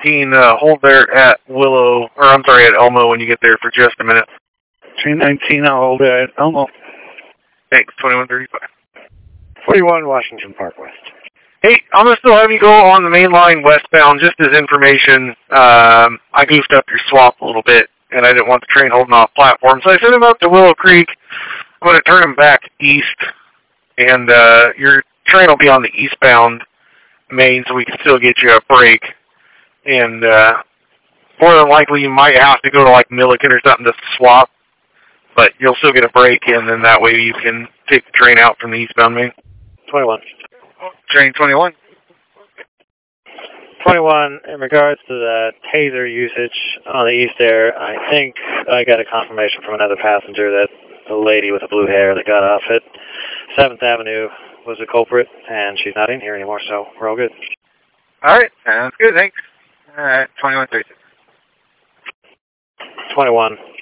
19, hold there at Willow, or I'm sorry, at Elmo when you get there for just a minute. Train 19, I'll hold there at Elmo. Thanks, 2135. 41 Washington Park West. Hey, I'm going to still have you go on the main line westbound just as information. I goofed up your swap a little bit, and I didn't want the train holding off platform, so I sent him up to Willow Creek. I'm going to turn him back east, and your train will be on the eastbound main, so we can still get you a break. And more than likely, you might have to go to like Milliken or something to swap, but you'll still get a break, and then that way you can take the train out from the eastbound main. 21. Train 21. 21, in regards to the taser usage on the east there, I think I got a confirmation from another passenger that the lady with the blue hair that got off at 7th Avenue was the culprit, and she's not in here anymore, so we're all good. All right, sounds good, thanks. All right, 2136. 21.